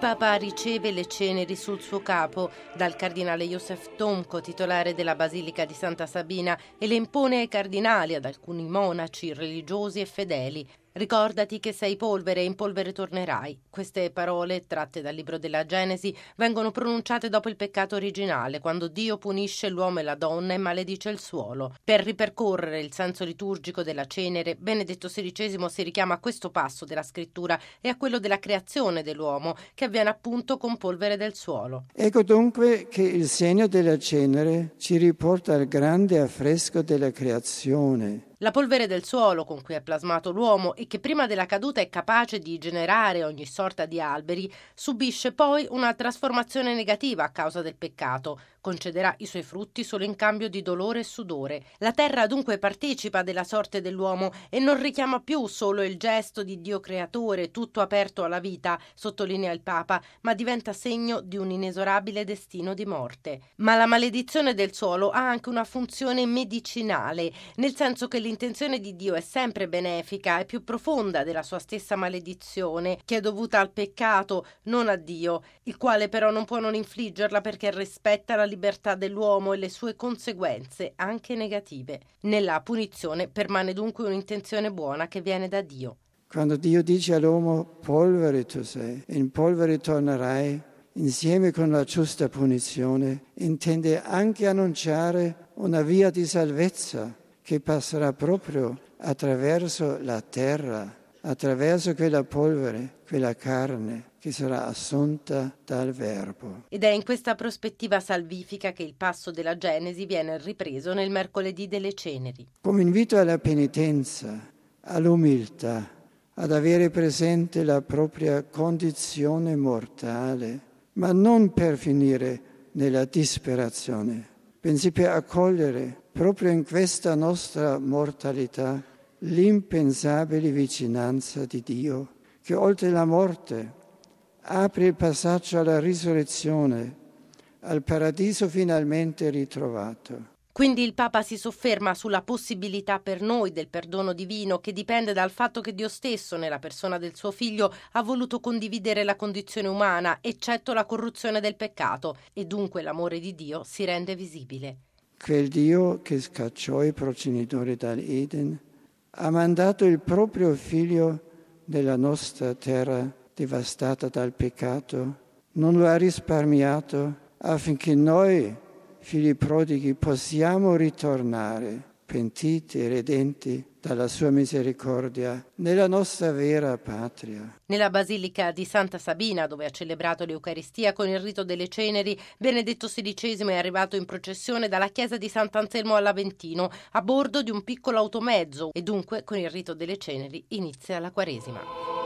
Papa riceve le ceneri sul suo capo dal cardinale Joseph Tomko, titolare della Basilica di Santa Sabina, e le impone ai cardinali, ad alcuni monaci, religiosi e fedeli. Ricordati che sei polvere e in polvere tornerai. Queste parole, tratte dal libro della Genesi, vengono pronunciate dopo il peccato originale, quando Dio punisce l'uomo e la donna e maledice il suolo. Per ripercorrere il senso liturgico della cenere, Benedetto XVI si richiama a questo passo della scrittura e a quello della creazione dell'uomo, che avviene appunto con polvere del suolo. Ecco dunque che il segno della cenere ci riporta al grande affresco della creazione. La polvere del suolo con cui è plasmato l'uomo e che prima della caduta è capace di generare ogni sorta di alberi, subisce poi una trasformazione negativa a causa del peccato. Concederà i suoi frutti solo in cambio di dolore e sudore. La terra dunque partecipa della sorte dell'uomo e non richiama più solo il gesto di Dio creatore, tutto aperto alla vita, sottolinea il Papa, ma diventa segno di un inesorabile destino di morte. Ma la maledizione del suolo ha anche una funzione medicinale, nel senso che l'intenzione di Dio è sempre benefica e più profonda della sua stessa maledizione, che è dovuta al peccato, non a Dio, il quale però non può non infliggerla perché rispetta la libertà dell'uomo e le sue conseguenze, anche negative. Nella punizione permane dunque un'intenzione buona che viene da Dio. Quando Dio dice all'uomo polvere tu sei, in polvere tornerai, insieme con la giusta punizione, intende anche annunciare una via di salvezza che passerà proprio attraverso la terra, attraverso quella polvere, quella carne che sarà assunta dal Verbo. Ed è in questa prospettiva salvifica che il passo della Genesi viene ripreso nel mercoledì delle ceneri. Come invito alla penitenza, all'umiltà, ad avere presente la propria condizione mortale, ma non per finire nella disperazione, bensì per accogliere proprio in questa nostra mortalità l'impensabile vicinanza di Dio, che oltre la morte apre il passaggio alla risurrezione, al paradiso finalmente ritrovato. Quindi il Papa si sofferma sulla possibilità per noi del perdono divino, che dipende dal fatto che Dio stesso, nella persona del suo Figlio, ha voluto condividere la condizione umana, eccetto la corruzione del peccato, e dunque l'amore di Dio si rende visibile. Quel Dio che scacciò i progenitori dall'Eden ha mandato il proprio Figlio nella nostra terra devastata dal peccato, non lo ha risparmiato affinché noi, figli prodighi, possiamo ritornare, pentiti e redenti dalla sua misericordia, nella nostra vera patria. Nella Basilica di Santa Sabina, dove ha celebrato l'Eucaristia con il rito delle ceneri, Benedetto XVI è arrivato in processione dalla chiesa di Sant'Anselmo all'Aventino a bordo di un piccolo automezzo e dunque con il rito delle ceneri inizia la Quaresima.